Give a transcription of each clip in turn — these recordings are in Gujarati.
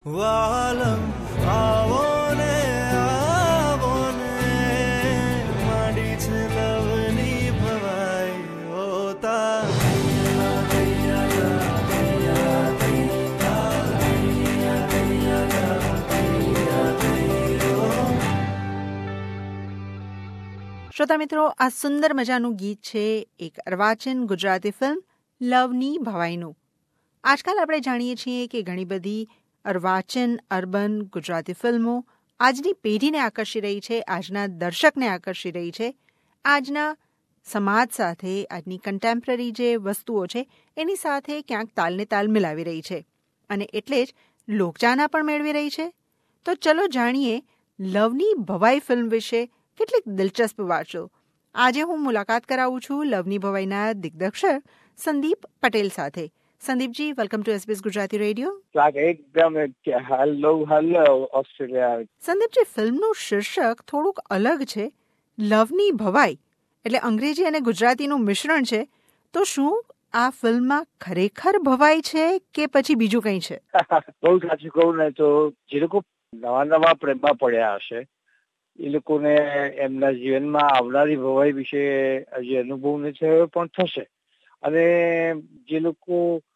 વાલમ આવો ને માડી છે લવની ભવાઈ હોતા શ્રોતા મિત્રો, આ સુંદર મજાનું ગીત છે એક અર્વાચીન ગુજરાતી ફિલ્મ લવની ભવાઈનું. આજકાલ આપણે જાણીએ છીએ કે ઘણી બધી અર્વાચીન અર્બન ગુજરાતી ફિલ્મો આજની પેઢીને આકર્ષી રહી છે, આજના દર્શકને આકર્ષી રહી છે, આજના સમાજ સાથે, આજની કન્ટેમ્પરરી જે વસ્તુઓ છે એની સાથે ક્યાંક તાલને તાલ મિલાવી રહી છે અને એટલે જ લોકચાહના પણ મેળવી રહી છે. તો ચલો જાણીએ લવની ભવાઈ ફિલ્મ વિશે કેટલીક દિલચસ્પ વાતો. આજે હું મુલાકાત કરાવું છું લવની ભવાઈના દિગ્દર્શક સંદીપ પટેલ સાથે. Sandeepji, welcome to SBS Gujarati radio. એકદમ હેલો ઓસ્ટ્રેલિયા. સંદીપજી, ફિલ્મનું શીર્ષક થોડુંક અલગ છે, લવની ભવાઈ, એટલે અંગ્રેજી અને ગુજરાતીનું મિશ્રણ છે. તો શું આ ફિલ્મમાં ખરેખર ભવાઈ છે કે પછી બીજું કંઈ છે? બહુ સાચું કહું ને તો જે લોકો નવા પ્રેમમાં પડ્યા હશે એ લોકોને એમના જીવનમાં આવનારી ભવાઈ વિશે હજી અનુભવ નથી થયો પણ થશે. અને જે લોકો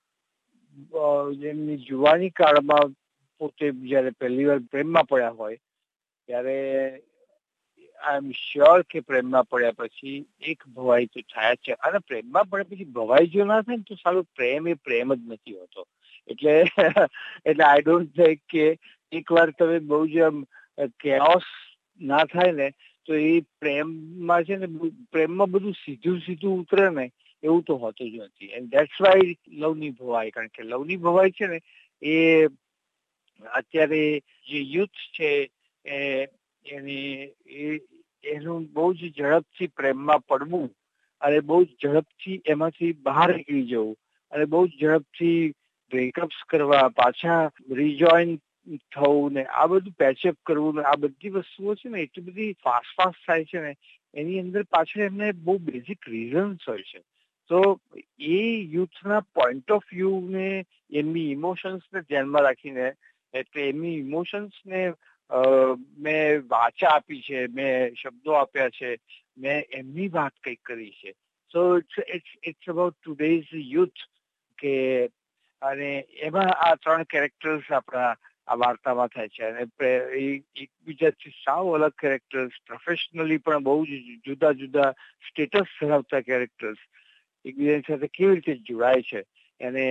એમની જુવાની કાળમાં પોતે જયારે પહેલી વાર પ્રેમમાં પડ્યા હોય ત્યારે આઈ એમ શ્યોર કે પ્રેમમાં પડ્યા પછી એક ભવાઈ તો થાય જ છે. અને પ્રેમમાં પડ્યા પછી ભવાઈ જો ના થાય ને તો સારું પ્રેમ એ પ્રેમ જ નથી હોતો. એટલે આઈ ડોન્ટ થિંક કે એકવાર તમે બહુ જ કેઓસ ના થાય ને તો એ પ્રેમમાં છે ને, પ્રેમમાં બધું સીધું ઉતરે ને એવું તો હોતું જ નથી. એન્ડ ધેટ્સ વાય લવની ભવાઈ. કારણ કે લવની ભવાઈ છે ને એ અત્યારે જે યુથ છે એનું બહુ જ ઝડપથી પ્રેમમાં પડવું અને બહુ જ ઝડપથી એમાંથી બહાર નીકળી જવું અને બહુ જ ઝડપથી બ્રેકઅપ્સ કરવા, પાછા રિજોઈન થવું ને આ બધું પેચઅપ કરવું ને આ બધી વસ્તુઓ છે ને એટલી બધી ફાસ્ટ થાય છે ને એની અંદર પાછળ એમને બહુ બેઝિક રીઝન્સ હોય છે. તો એ યુથના પોઈન્ટ ઓફ વ્યૂ ને એમની ઇમોશન્સને ધ્યાનમાં રાખીને, એટલે એમની ઇમોશન્સને મેં વાચા આપી છે, મેં શબ્દો આપ્યા છે, મેં એમની વાત કંઈક કરી છે. So it's about today's youth કે અને એમાં આ ત્રણ કેરેક્ટર્સ આપણા આ વાર્તામાં થાય છે. અને એકબીજાથી સાવ અલગ કેરેક્ટર્સ, પ્રોફેશનલી પણ બહુ જ જુદા સ્ટેટસ ધરાવતા કેરેક્ટર્સ એકબીજાની સાથે કેવી રીતે જોડાય છે અને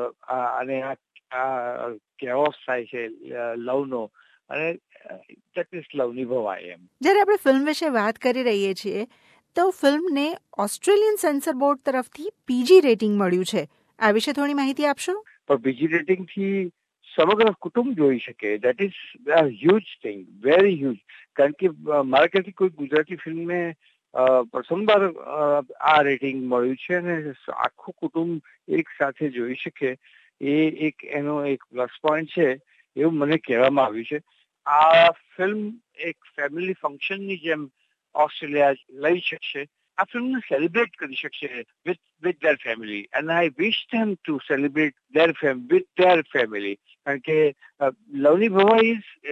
આ કેઓસ થાય છે લવનો, અને દેટ ઇઝ લવની ભવાઈ. એમ જ્યારે આપણે ફિલ્મ વિશે વાત કરી રહીએ છીએ તો ફિલ્મને ઓસ્ટ્રેલિયન સેન્સર બોર્ડ તરફથી PG રેટિંગ મળ્યું છે. આ વિશે થોડી માહિતી આપશો? પણ PG રેટિંગથી સમગ્ર કુટુંબ જોઈ શકે. That is huge thing, very huge. કારણ કે મારા ખ્યાલથી કોઈ ગુજરાતી ફિલ્મને પ્રથમવાર આ રેટિંગ મળ્યું છે અને આખું કુટુંબ એક સાથે જોઈ શકે એ એનો એક પ્લસ પોઈન્ટ છે એવું મને કહેવામાં આવ્યું છે. આ ફિલ્મ એક ફેમિલી ફંક્શનની જેમ ઓસ્ટ્રેલિયા લઈ શકશે. આ ફિલ્મને સેલિબ્રેટ કરી શકશે with their family, and I wish them to celebrate with their family. કારણ કે લવની ભવાઈ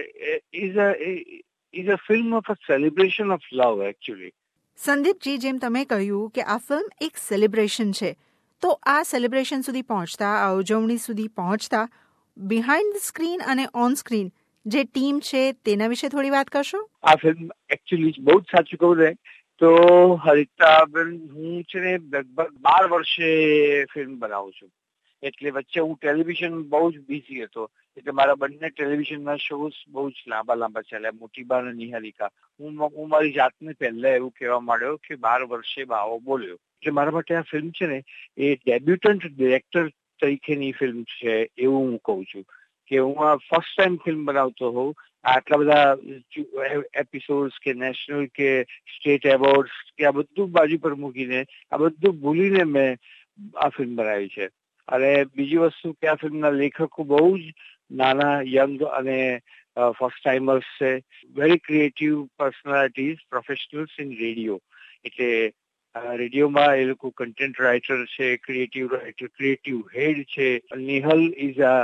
is a film of a celebration of love actually. સંદીપજી, જેમ તમે કહ્યું કે આ ફિલ્મ એક સેલિબ્રેશન છે, તો આ સેલિબ્રેશન સુધી પહોંચતા, આ ઉજવણી સુધી પહોંચતા બિહાઇન્ડ ધ સ્ક્રીન અને ઓન સ્ક્રીન જે ટીમ છે તેના વિશે થોડી વાત કરશો? આ ફિલ્મ એકચ્યુઅલી બહુ જ સાચું કહું ને તો હરિતાબેન, હું છે ને લગભગ 12 વર્ષે ફિલ્મ બનાવું છું. એટલે વચ્ચે હું ટેલિવિઝન બહુ જ બિઝી હતો, એટલે મારા બંને ટેલિવિઝનના શોઝ બહુ જ લાંબા ચાલ્યા, મોટી બા અને નિહારિકા. હું મારી જાતને પહેલા એવું કહેવા માંડ્યો કે 12 વર્ષે બાવો બોલ્યો. એટલે મારા માટે આ ફિલ્મ છે ને એ ડેબ્યુટન્ટ ડિરેક્ટર તરીકેની ફિલ્મ છે એવું હું કહું છું. કે હું આ ફર્સ્ટ ટાઈમ ફિલ્મ બનાવતો હોઉં, આટલા બધા એપિસોડ્સ કે નેશનલ કે સ્ટેટ એવોર્ડ્સ કે આ બધું બાજુ પર મૂકીને, આ બધું ભૂલીને મેં આ ફિલ્મ બનાવી છે. અને બીજી વસ્તુ કે આ ફિલ્મના લેખકો બહુ જ નાના, યંગ અને ફર્સ્ટ ટાઈમર્સ છે. Very creative personalities, professionals in radio. એટલે રેડિયોમાં એ લોકો કન્ટેન્ટ રાઇટર છે, ક્રિએટિવ રાઇટર, ક્રિએટિવ હેડ છે. Nihal is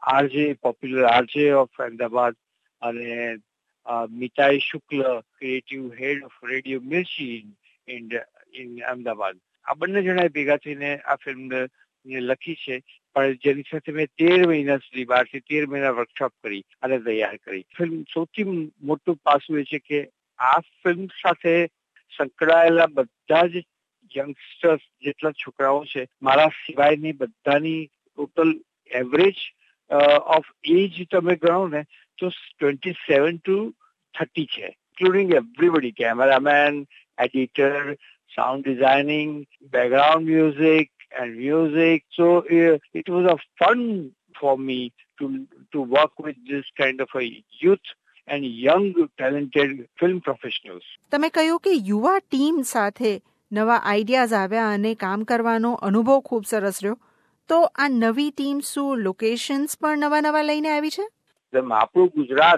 RJ popular RJ of Ahmedabad અને Mitai Shukla, creative head of radio Mirchi in Ahmedabad. આ બંને જણાએ ભેગા થઈને આ ફિલ્મ લખી છે, પણ જેની સાથે મેં 13 મહિના સુધી 12 થી 13 મહિના વર્કશોપ કરી અને તૈયાર કરી. ફિલ્મ સૌથી મોટું પાસું એ છે કે આ ફિલ્મ સાથે સંકળાયેલા બધા જ યંગસ્ટર્સ જેટલા છોકરાઓ છે, મારા સિવાયની બધાની ટોટલ એવરેજ ઓફ એજ તમે ગણો ને તો 27 to 30 છે, including everybody, cameraman, editor, sound designing, background music and music. So it was a fun for me to work with this kind of a youth and young talented film professionals. તમે કહ્યું કે યુવા ટીમ સાથે નવા આઈડિયાઝ આવ્યા અને કામ કરવાનો અનુભવ ખૂબ સરસ રહ્યો. તો આ નવી ટીમ શું લોકેશન્સ પણ નવા લઈને આવી છે? આપણું ગુજરાત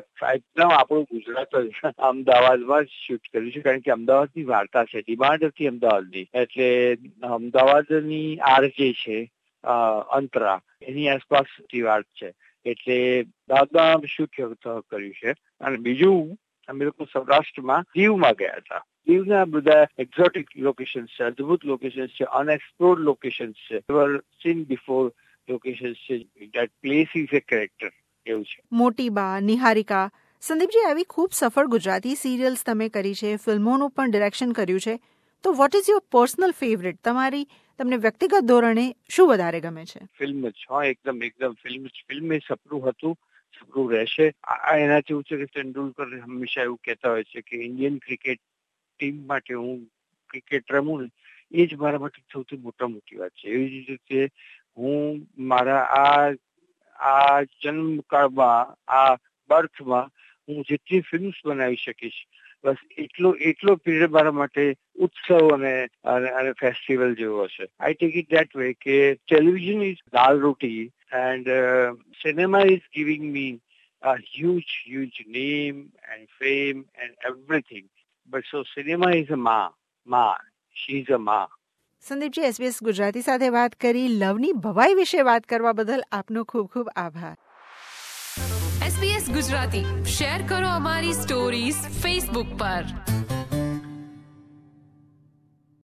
જ અમદાવાદમાં શૂટ કર્યું છે, કારણ કે અમદાવાદની વાર્તા છે, ડિમાન્ડ હતી અમદાવાદની, એટલે અમદાવાદની આરજે છે અંતરા, એની આસપાસની વાત છે, એટલે દાદા શૂટ કર્યું છે. અને બીજું અમે લોકો સૌરાષ્ટ્રમાં દીવમાં ગયા હતા. દીવના બધા એક્ઝોટિક લોકેશન્સ છે, અદ્ભુત લોકેશન્સ છે, અનએક્સપ્લોર્ડ લોકેશન્સ છે, નેવર સીન બિફોર લોકેશન્સ છે. That place is a character. મોટી બા, નિહારિકા. સંદીપજી, આવી ખૂબ સફળ ગુજરાતી સિરિયલ્સ તમે કરી છે, ફિલ્મોનું પણ ડિરેક્શન કર્યું છે, તો what is your personal favourite? તમને વ્યક્તિગત ધોરણે શું વધારે ગમે છે? ફિલ્મ જ. એકદમ ફિલ્મ એ સપનું હતું, સપનું રહેશે. એનાથી એવું છે કે તેંડુલકર હંમેશા એવું કહેતા હોય છે કે ઇન્ડિયન ક્રિકેટ ટીમ માટે હું ક્રિકેટ રમું ને એ જ મારા માટે સૌથી મોટી વાત છે. એવી જ રીતે હું મારા આ જન્મકાળમાં, આ બર્થમાં હું જેટલી ફિલ્મ્સ બનાવી શકીશ, બસ એટલો પીરિયડ મારા માટે ઉત્સવ અને ફેસ્ટિવલ જેવો હશે. I take it that way કે television is dal roti and cinema is giving me a huge name and fame and everything. But so cinema is a ma. She's a ma. Sandeepji, SBS Gujarati સાથે વાત કરી, લવની ભવાઈ વિશે વાત કરવા બદલ આપનો ખૂબ ખૂબ આભાર. SBS ગુજરાતી શેર કરો અમારી સ્ટોરીઝ ફેસબુક પર.